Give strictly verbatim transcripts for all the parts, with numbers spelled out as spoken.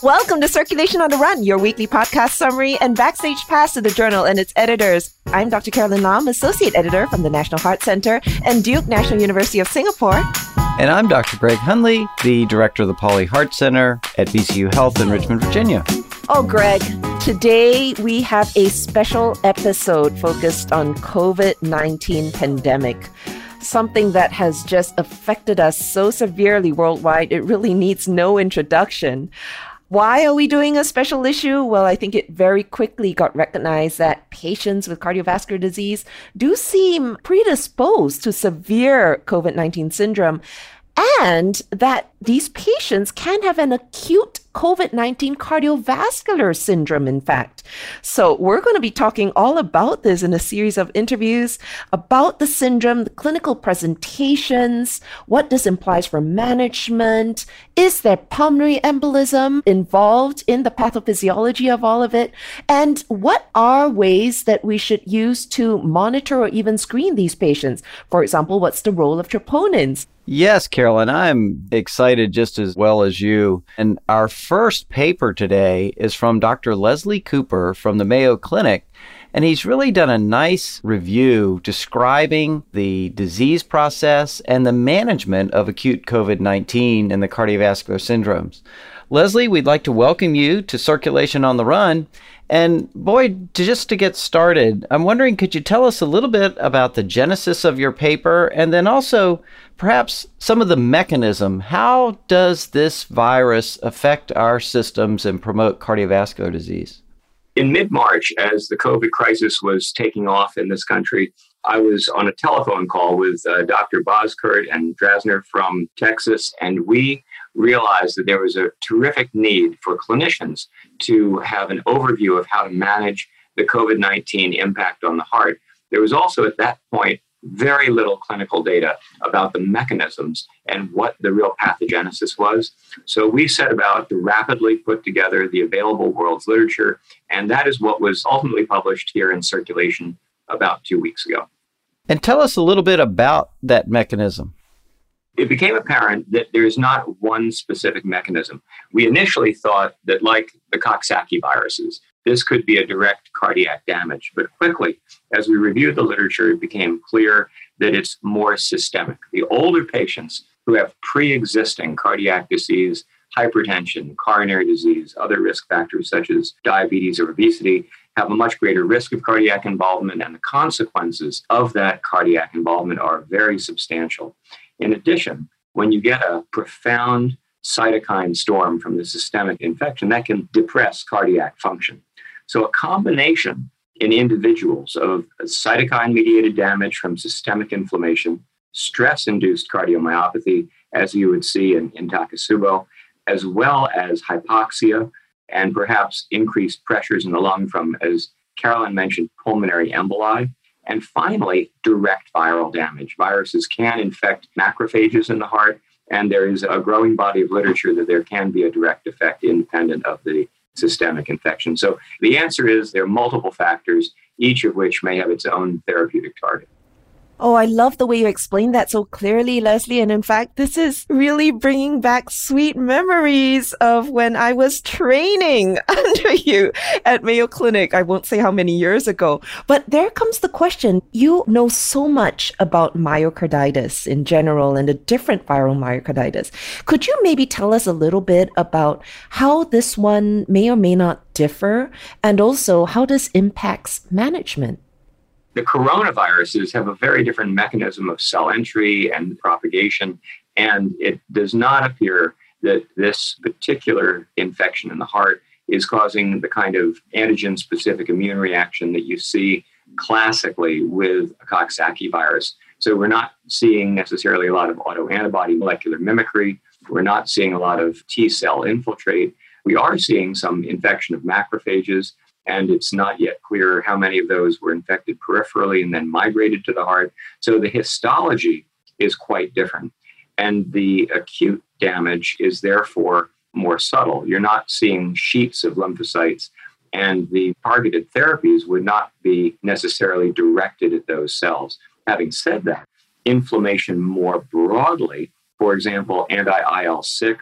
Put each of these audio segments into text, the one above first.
Welcome to Circulation on the Run, your weekly podcast summary and backstage pass to the journal and its editors. I'm Doctor Carolyn Lam, Associate Editor from the National Heart Center and Duke National University of Singapore. And I'm Doctor Greg Hunley, the Director of the Pauley Heart Center at V C U Health in Richmond, Virginia. Oh, Greg, today we have a special episode focused on covid nineteen pandemic. Something that has just affected us so severely worldwide, it really needs no introduction. Why are we doing a special issue? Well, I think it very quickly got recognized that patients with cardiovascular disease do seem predisposed to severe covid nineteen syndrome, and that these patients can have an acute covid nineteen cardiovascular syndrome, in fact. So we're going to be talking all about this in a series of interviews about the syndrome, the clinical presentations, what this implies for management, is there pulmonary embolism involved in the pathophysiology of all of it, and what are ways that we should use to monitor or even screen these patients? For example, what's the role of troponins? Yes, Carolyn, I'm excited just as well as you. And our first paper today is from Doctor Leslie Cooper from the Mayo Clinic. And he's really done a nice review describing the disease process and the management of acute covid nineteen and the cardiovascular syndromes. Leslie, we'd like to welcome you to Circulation on the Run. And boy, to just to get started, I'm wondering, could you tell us a little bit about the genesis of your paper and then also perhaps some of the mechanism? How does this virus affect our systems and promote cardiovascular disease? In mid-March, as the COVID crisis was taking off in this country, I was on a telephone call with uh, Doctor Boskurt and Drasner from Texas, and we realized that there was a terrific need for clinicians to have an overview of how to manage the covid nineteen impact on the heart. There was also at that point very little clinical data about the mechanisms and what the real pathogenesis was. So we set about to rapidly put together the available world's literature, and that is what was ultimately published here in Circulation about two weeks ago. And tell us a little bit about that mechanism. It became apparent that there is not one specific mechanism. We initially thought that, like the Coxsackie viruses, this could be a direct cardiac damage. But quickly, as we reviewed the literature, it became clear that it's more systemic. The older patients who have pre-existing cardiac disease, hypertension, coronary disease, other risk factors such as diabetes or obesity, have a much greater risk of cardiac involvement, and the consequences of that cardiac involvement are very substantial. In addition, when you get a profound cytokine storm from the systemic infection, that can depress cardiac function. So a combination in individuals of cytokine-mediated damage from systemic inflammation, stress-induced cardiomyopathy, as you would see in, in Takotsubo, as well as hypoxia and perhaps increased pressures in the lung from, as Carolyn mentioned, pulmonary emboli. And finally, direct viral damage. Viruses can infect macrophages in the heart, and there is a growing body of literature that there can be a direct effect independent of the systemic infection. So the answer is there are multiple factors, each of which may have its own therapeutic target. Oh, I love the way you explained that so clearly, Leslie. And in fact, this is really bringing back sweet memories of when I was training under you at Mayo Clinic. I won't say how many years ago. But there comes the question. You know so much about myocarditis in general and the different viral myocarditis. Could you maybe tell us a little bit about how this one may or may not differ, and also how this impacts management? The coronaviruses have a very different mechanism of cell entry and propagation, and it does not appear that this particular infection in the heart is causing the kind of antigen-specific immune reaction that you see classically with a Coxsackie virus. So we're not seeing necessarily a lot of autoantibody molecular mimicry. We're not seeing a lot of T-cell infiltrate. We are seeing some infection of macrophages, and it's not yet clear how many of those were infected peripherally and then migrated to the heart. So the histology is quite different. And the acute damage is therefore more subtle. You're not seeing sheets of lymphocytes, and the targeted therapies would not be necessarily directed at those cells. Having said that, inflammation more broadly, for example, anti-I L six,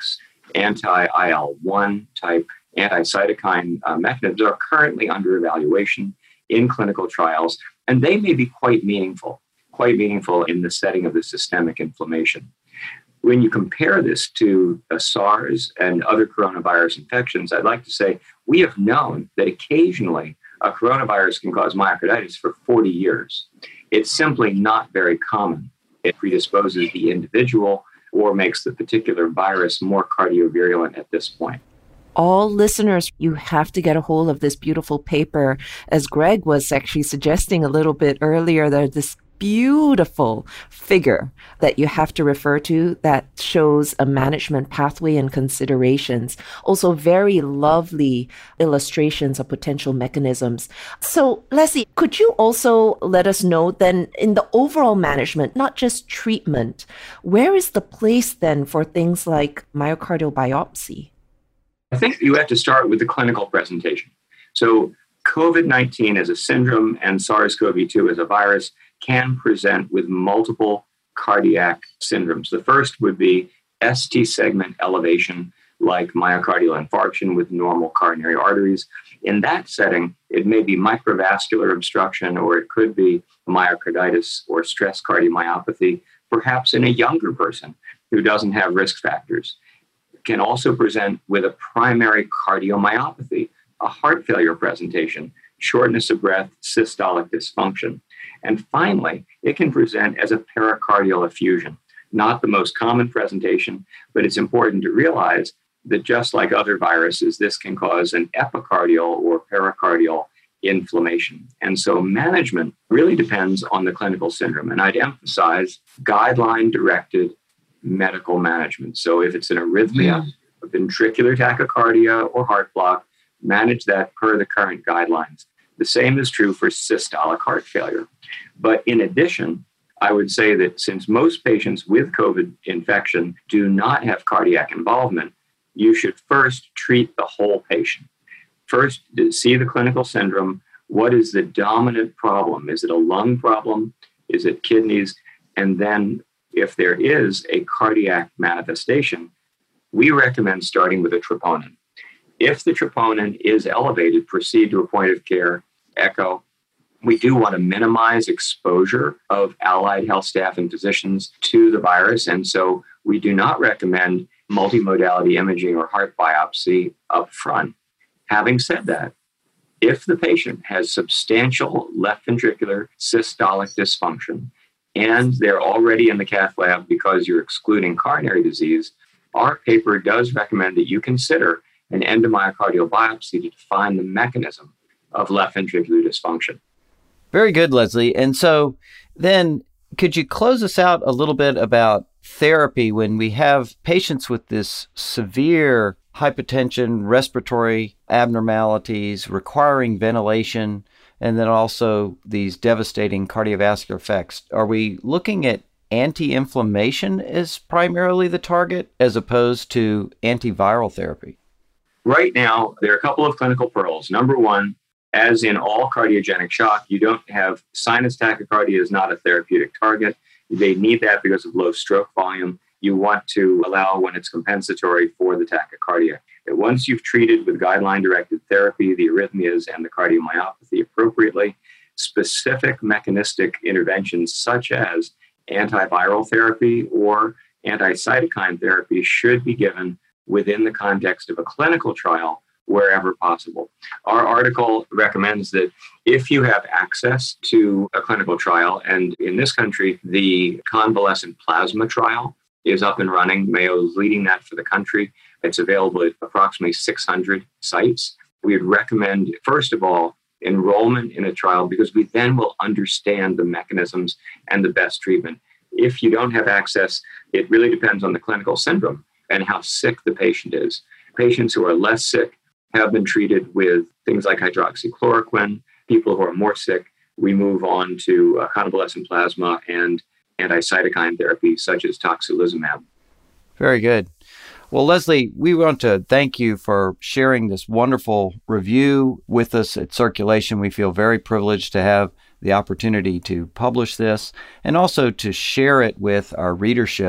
anti-I L one type anti-cytokine uh, mechanisms are currently under evaluation in clinical trials, and they may be quite meaningful, quite meaningful in the setting of the systemic inflammation. When you compare this to uh, SARS and other coronavirus infections, I'd like to say we have known that occasionally a coronavirus can cause myocarditis for forty years. It's simply not very common. It predisposes the individual or makes the particular virus more cardiovirulent at this point. All listeners, you have to get a hold of this beautiful paper. As Greg was actually suggesting a little bit earlier, there's this beautiful figure that you have to refer to that shows a management pathway and considerations. Also very lovely illustrations of potential mechanisms. So Leslie, could you also let us know then in the overall management, not just treatment, where is the place then for things like myocardial biopsy? I think you have to start with the clinical presentation. So COVID nineteen as a syndrome and SARS-C o V two as a virus can present with multiple cardiac syndromes. The first would be S T segment elevation, like myocardial infarction with normal coronary arteries. In that setting, it may be microvascular obstruction, or it could be myocarditis or stress cardiomyopathy, perhaps in a younger person who doesn't have risk factors. It can also present with a primary cardiomyopathy, a heart failure presentation, shortness of breath, systolic dysfunction. And finally, it can present as a pericardial effusion. Not the most common presentation, but it's important to realize that just like other viruses, this can cause an epicardial or pericardial inflammation. And so management really depends on the clinical syndrome. And I'd emphasize guideline-directed medical management. So if it's an arrhythmia, a ventricular tachycardia, or heart block, manage that per the current guidelines. The same is true for systolic heart failure. But in addition, I would say that since most patients with COVID infection do not have cardiac involvement, you should first treat the whole patient. First, see the clinical syndrome. What is the dominant problem? Is it a lung problem? Is it kidneys? And then if there is a cardiac manifestation, we recommend starting with a troponin. If the troponin is elevated, proceed to a point of care echo. We do want to minimize exposure of allied health staff and physicians to the virus. And so we do not recommend multimodality imaging or heart biopsy up front. Having said that, if the patient has substantial left ventricular systolic dysfunction and they're already in the cath lab because you're excluding coronary disease, our paper does recommend that you consider an endomyocardial biopsy to define the mechanism of left ventricular dysfunction. Very good, Leslie. And so then could you close us out a little bit about therapy when we have patients with this severe hypertension, respiratory abnormalities requiring ventilation, and then also these devastating cardiovascular effects? Are we looking at anti-inflammation as primarily the target as opposed to antiviral therapy? Right now, there are a couple of clinical pearls. Number one, as in all cardiogenic shock, you don't have sinus tachycardia is not a therapeutic target. They need that because of low stroke volume. You want to allow when it's compensatory for the tachycardia. And once you've treated with guideline-directed therapy, the arrhythmias and the cardiomyopathy appropriately, specific mechanistic interventions such as antiviral therapy or anti-cytokine therapy should be given within the context of a clinical trial wherever possible. Our article recommends that if you have access to a clinical trial, and in this country, the convalescent plasma trial is up and running. Mayo is leading that for the country. It's available at approximately six hundred sites. We would recommend, first of all, enrollment in a trial because we then will understand the mechanisms and the best treatment. If you don't have access, it really depends on the clinical syndrome and how sick the patient is. Patients who are less sick have been treated with things like hydroxychloroquine. People who are more sick, we move on to uh, convalescent plasma and anti-cytokine therapy such as tocilizumab. Very good. Well, Leslie, we want to thank you for sharing this wonderful review with us at Circulation. We feel very privileged to have the opportunity to publish this and also to share it with our readership.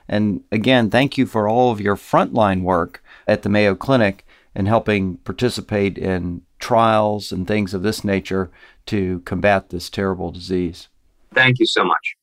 And again, thank you for all of your frontline work at the Mayo Clinic and helping participate in trials and things of this nature to combat this terrible disease. Thank you so much.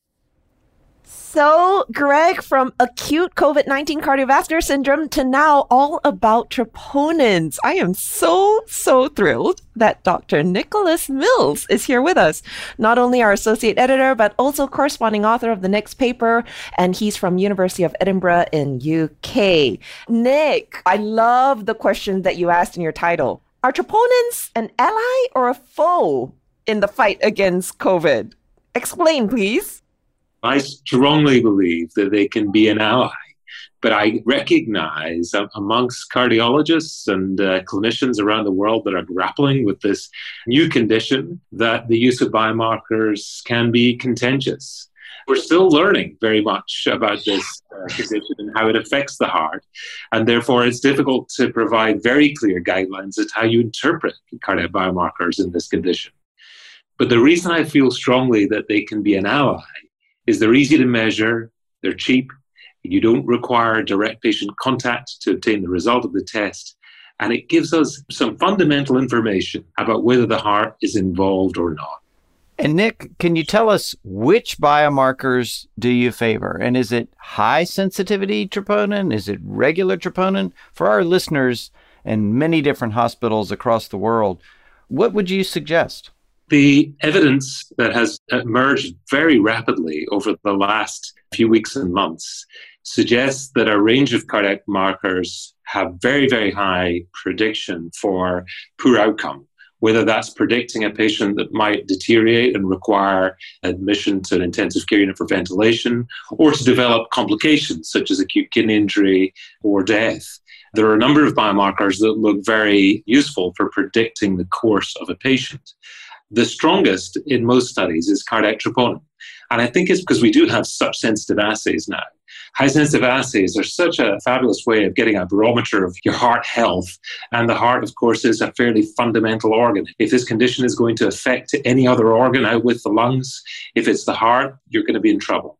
So, Greg, from acute COVID nineteen cardiovascular syndrome to now all about troponins. I am so, so thrilled that Doctor Nicholas Mills is here with us. Not only our associate editor, but also corresponding author of the next paper, and he's from University of Edinburgh in U K. Nick, I love the question that you asked in your title. Are troponins an ally or a foe in the fight against COVID? Explain, please. I strongly believe that they can be an ally, but I recognize uh, amongst cardiologists and uh, clinicians around the world that are grappling with this new condition that the use of biomarkers can be contentious. We're still learning very much about this uh, condition and how it affects the heart, and therefore it's difficult to provide very clear guidelines as to how you interpret cardiac biomarkers in this condition. But the reason I feel strongly that they can be an ally is they're easy to measure, they're cheap, you don't require direct patient contact to obtain the result of the test, and it gives us some fundamental information about whether the heart is involved or not. And Nick, can you tell us which biomarkers do you favor? And is it high sensitivity troponin? Is it regular troponin? For our listeners in many different hospitals across the world, what would you suggest? The evidence that has emerged very rapidly over the last few weeks and months suggests that a range of cardiac markers have very, very high prediction for poor outcome, whether that's predicting a patient that might deteriorate and require admission to an intensive care unit for ventilation, or to develop complications such as acute kidney injury or death. There are a number of biomarkers that look very useful for predicting the course of a patient. The strongest in most studies is cardiac troponin. And I think it's because we do have such sensitive assays now. High sensitive assays are such a fabulous way of getting a barometer of your heart health. And the heart, of course, is a fairly fundamental organ. If this condition is going to affect any other organ out with the lungs, if it's the heart, you're going to be in trouble.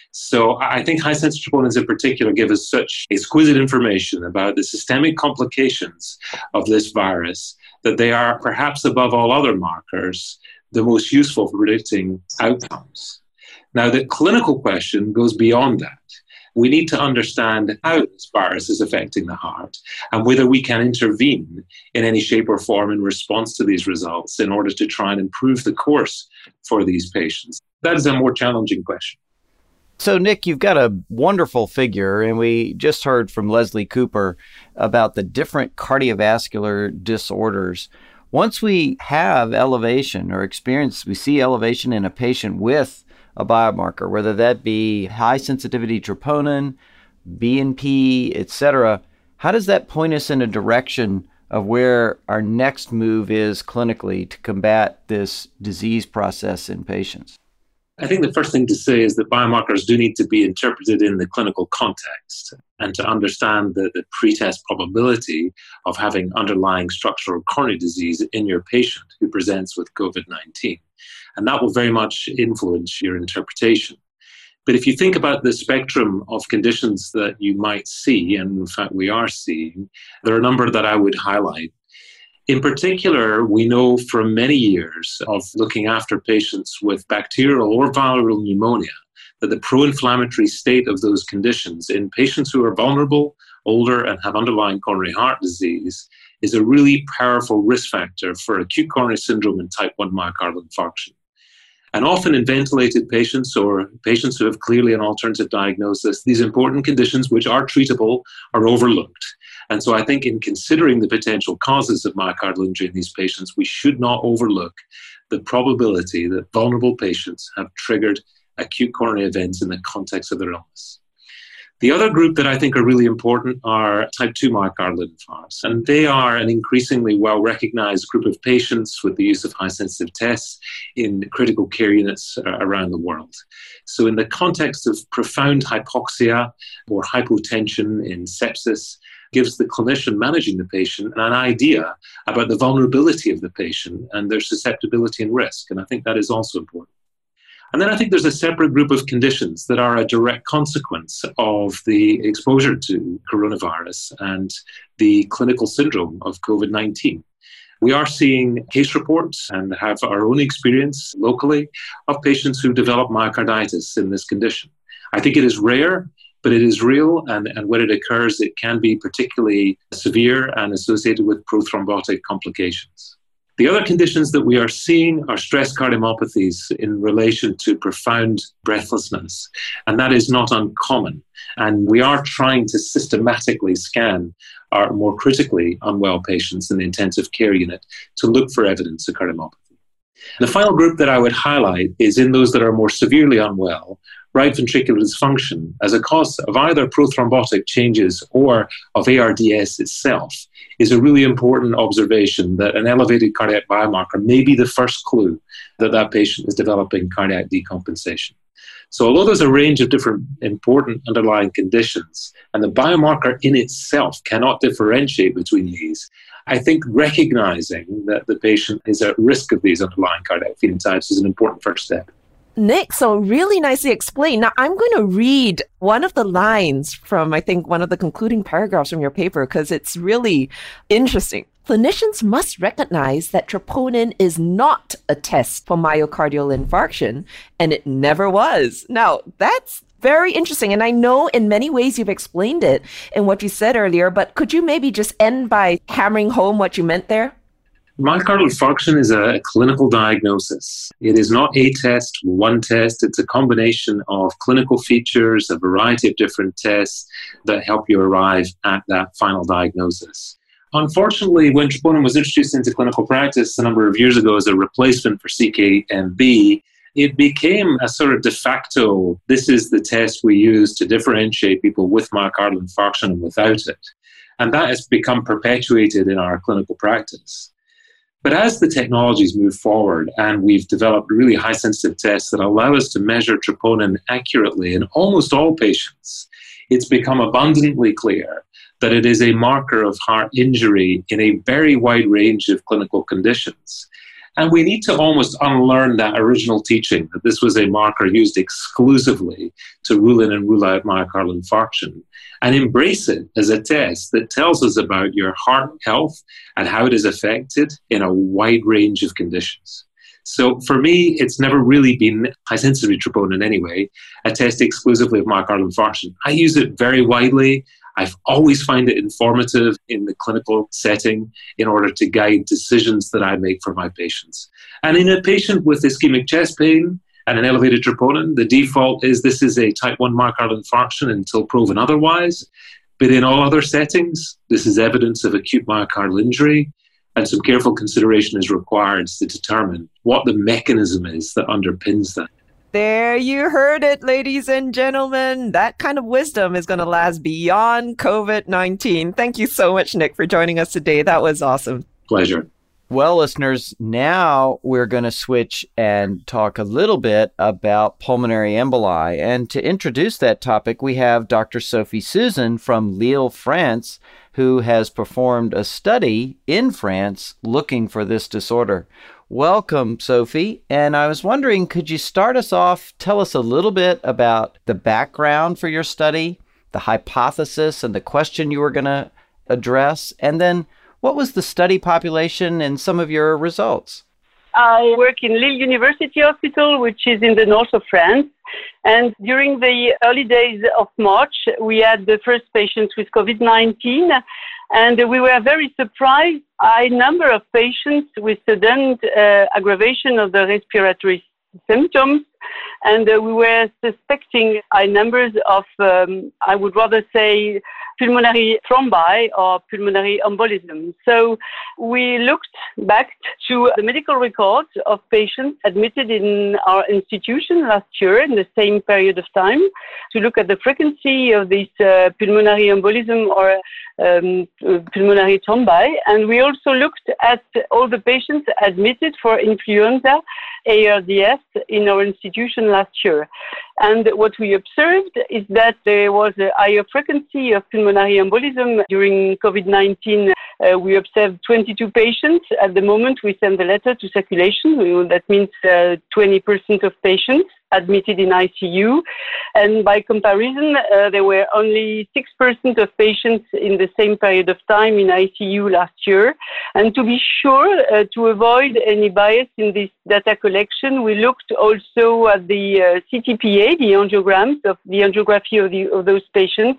So I think high sensitive troponins in particular give us such exquisite information about the systemic complications of this virus that they are, perhaps above all other markers, the most useful for predicting outcomes. Now, the clinical question goes beyond that. We need to understand how this virus is affecting the heart and whether we can intervene in any shape or form in response to these results in order to try and improve the course for these patients. That is a more challenging question. So, Nick, you've got a wonderful figure, and we just heard from Leslie Cooper about the different cardiovascular disorders. Once we have elevation or experience, we see elevation in a patient with a biomarker, whether that be high sensitivity troponin, B N P, et cetera, how does that point us in a direction of where our next move is clinically to combat this disease process in patients? I think the first thing to say is that biomarkers do need to be interpreted in the clinical context and to understand the, the pretest probability of having underlying structural coronary disease in your patient who presents with COVID nineteen. And that will very much influence your interpretation. But if you think about the spectrum of conditions that you might see, and in fact we are seeing, there are a number that I would highlight. In particular, we know from many years of looking after patients with bacterial or viral pneumonia that the pro-inflammatory state of those conditions in patients who are vulnerable, older, and have underlying coronary heart disease is a really powerful risk factor for acute coronary syndrome and type one myocardial infarction. And often in ventilated patients or patients who have clearly an alternative diagnosis, these important conditions, which are treatable, are overlooked. And so I think in considering the potential causes of myocardial injury in these patients, we should not overlook the probability that vulnerable patients have triggered acute coronary events in the context of their illness. The other group that I think are really important are type two myocardial infarcts, and they are an increasingly well-recognized group of patients with the use of high-sensitive tests in critical care units uh, around the world. So in the context of profound hypoxia or hypotension in sepsis, gives the clinician managing the patient an idea about the vulnerability of the patient and their susceptibility and risk, and I think that is also important. And then I think there's a separate group of conditions that are a direct consequence of the exposure to coronavirus and the clinical syndrome of COVID nineteen. We are seeing case reports and have our own experience locally of patients who develop myocarditis in this condition. I think it is rare, but it is real, and, and when it occurs, it can be particularly severe and associated with prothrombotic complications. The other conditions that we are seeing are stress cardiomyopathies in relation to profound breathlessness, and that is not uncommon. And we are trying to systematically scan our more critically unwell patients in the intensive care unit to look for evidence of cardiomyopathy. The final group that I would highlight is in those that are more severely unwell. Right ventricular dysfunction as a cause of either prothrombotic changes or of A R D S itself is a really important observation that an elevated cardiac biomarker may be the first clue that that patient is developing cardiac decompensation. So although there's a range of different important underlying conditions, and the biomarker in itself cannot differentiate between these, I think recognizing that the patient is at risk of these underlying cardiac phenotypes is an important first step. Nick, so really nicely explained. Now, I'm going to read one of the lines from, I think, one of the concluding paragraphs from your paper, because it's really interesting. Clinicians must recognize that troponin is not a test for myocardial infarction, and it never was. Now, that's very interesting. And I know in many ways you've explained it in what you said earlier, but could you maybe just end by hammering home what you meant there? Myocardial infarction is a clinical diagnosis. It is not a test, one test. It's a combination of clinical features, a variety of different tests that help you arrive at that final diagnosis. Unfortunately, when troponin was introduced into clinical practice a number of years ago as a replacement for C K M B, it became a sort of de facto, this is the test we use to differentiate people with myocardial infarction and without it. And that has become perpetuated in our clinical practice. But as the technologies move forward and we've developed really high-sensitive tests that allow us to measure troponin accurately in almost all patients, it's become abundantly clear that it is a marker of heart injury in a very wide range of clinical conditions. And we need to almost unlearn that original teaching that this was a marker used exclusively to rule in and rule out myocardial infarction, and embrace it as a test that tells us about your heart health and how it is affected in a wide range of conditions. So for me, it's never really been high-sensitivity troponin anyway, a test exclusively of myocardial infarction. I use it very widely. I've always find it informative in the clinical setting in order to guide decisions that I make for my patients. And in a patient with ischemic chest pain and an elevated troponin, the default is this is a type one myocardial infarction until proven otherwise. But in all other settings, this is evidence of acute myocardial injury, and some careful consideration is required to determine what the mechanism is that underpins that. There you heard it, ladies and gentlemen. That kind of wisdom is going to last beyond COVID nineteen. Thank you so much, Nick, for joining us today. That was awesome. Pleasure. Well, listeners, now we're going to switch and talk a little bit about pulmonary emboli. And to introduce that topic, we have Doctor Sophie Suzan from Lille, France, who has performed a study in France looking for this disorder. Welcome, Sophie. And I was wondering, could you start us off, tell us a little bit about the background for your study, the hypothesis and the question you were going to address, and then what was the study population and some of your results? I work in Lille University Hospital, which is in the north of France. And during the early days of March, we had the first patients with COVID nineteen. And we were very surprised by a number of patients with sudden uh, aggravation of the respiratory symptoms. And uh, we were suspecting high numbers of, um, I would rather say, pulmonary thrombi or pulmonary embolism. So we looked back to the medical records of patients admitted in our institution last year in the same period of time to look at the frequency of this uh, pulmonary embolism or um, pulmonary thrombi. And we also looked at all the patients admitted for influenza A R D S in our institution last year. And what we observed is that there was a higher frequency of pulmonary embolism during COVID nineteen. Uh, we observed twenty-two patients. At the moment, we send the letter to circulation. That means uh, twenty percent of patients. admitted in I C U. And by comparison, uh, there were only six percent of patients in the same period of time in I C U last year. And to be sure, uh, to avoid any bias in this data collection, we looked also at the uh, C T P A, the angiograms of the angiography of, the, of those patients.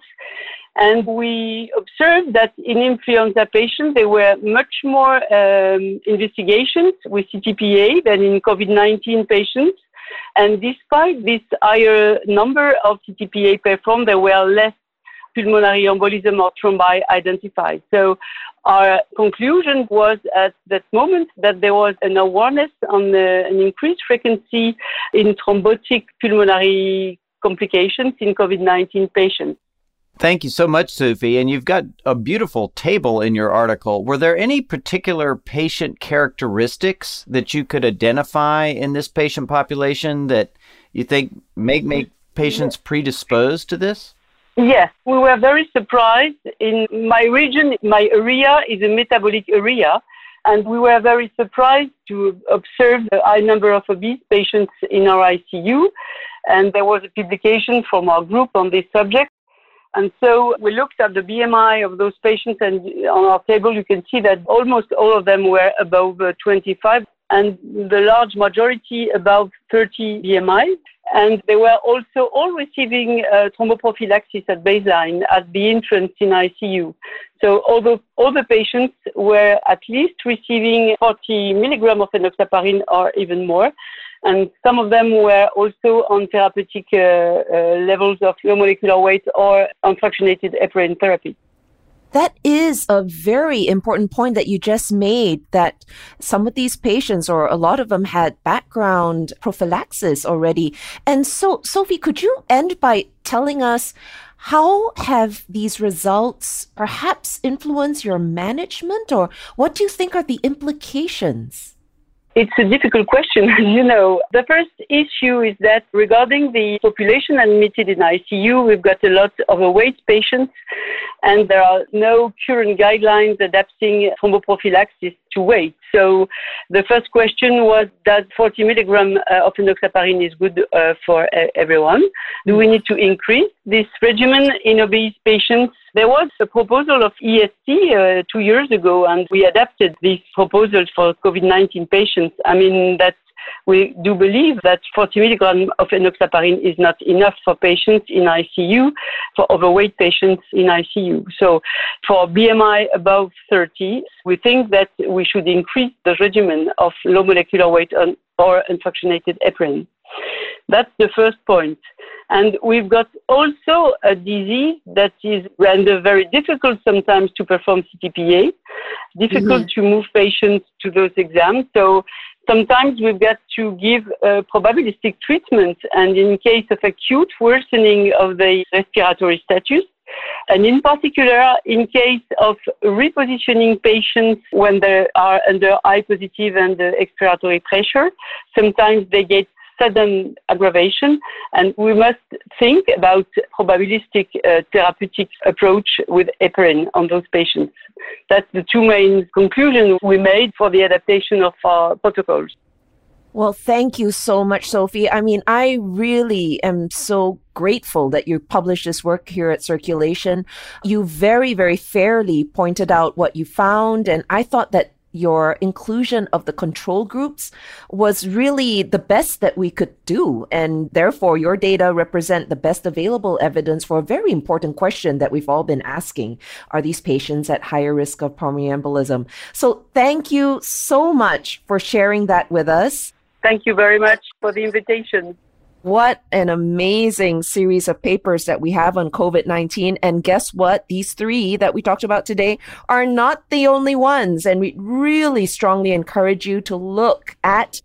And we observed that in influenza patients, there were much more um, investigations with C T P A than in COVID nineteen patients. And despite this higher number of C T P A performed, there were less pulmonary embolism or thrombi identified. So our conclusion was at that moment that there was an awareness on the, an increased frequency in thrombotic pulmonary complications in COVID nineteen patients. Thank you so much, Sophie. And you've got a beautiful table in your article. Were there any particular patient characteristics that you could identify in this patient population that you think make, make patients predisposed to this? Yes, we were very surprised. In my region, my area is a metabolic area, and we were very surprised to observe a high number of obese patients in our I C U. And there was a publication from our group on this subject. And so we looked at the B M I of those patients, and on our table you can see that almost all of them were above uh, twenty-five, and the large majority above thirty B M I. And they were also all receiving uh, thromboprophylaxis at baseline at the entrance in I C U. So although all the patients were at least receiving forty milligrams of enoxaparin or even more, and some of them were also on therapeutic uh, uh, levels of low molecular weight or unfractionated heparin therapy. That is a very important point that you just made, that some of these patients, or a lot of them, had background prophylaxis already. And so, Sophie, could you end by telling us how have these results perhaps influenced your management, or what do you think are the implications? It's a difficult question, as you know. The first issue is that regarding the population admitted in I C U, we've got a lot of overweight patients, and there are no current guidelines adapting thromboprophylaxis to weight. So the first question was that forty milligrams uh, of enoxaparin is good uh, for uh, everyone. Do we need to increase this regimen in obese patients? There was a proposal of E S C uh, two years ago, and we adapted this proposal for COVID nineteen patients. I mean, that we do believe that forty milligrams of enoxaparin is not enough for patients in I C U, for overweight patients in I C U. So for B M I above thirty, we think that we should increase the regimen of low molecular weight or unfractionated heparin. That's the first point. And we've got also a disease that is rendered very difficult sometimes to perform C T P A, difficult mm-hmm. to move patients to those exams. So sometimes we've got to give a probabilistic treatment, and in case of acute worsening of the respiratory status, and in particular, in case of repositioning patients when they are under high positive and uh, expiratory pressure, sometimes they get sudden aggravation, and we must think about probabilistic uh, therapeutic approach with heparin on those patients. That's the two main conclusions we made for the adaptation of our protocols. Well, thank you so much, Sophie. I mean, I really am so grateful that you published this work here at Circulation. You very, very fairly pointed out what you found, and I thought that your inclusion of the control groups was really the best that we could do. And therefore, your data represent the best available evidence for a very important question that we've all been asking. Are these patients at higher risk of pulmonary embolism? So thank you so much for sharing that with us. Thank you very much for the invitation. What an amazing series of papers that we have on COVID nineteen. And guess what? These three that we talked about today are not the only ones. And we really strongly encourage you to look at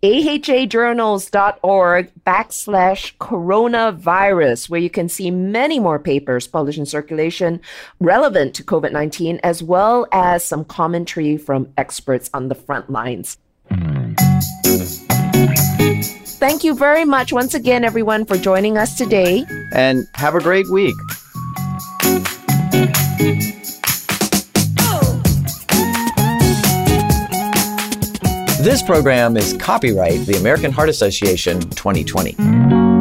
ahajournals.org backslash coronavirus, where you can see many more papers published in Circulation relevant to COVID nineteen, as well as some commentary from experts on the front lines. Thank you very much once again, everyone, for joining us today. And have a great week. This program is copyright the American Heart Association twenty twenty.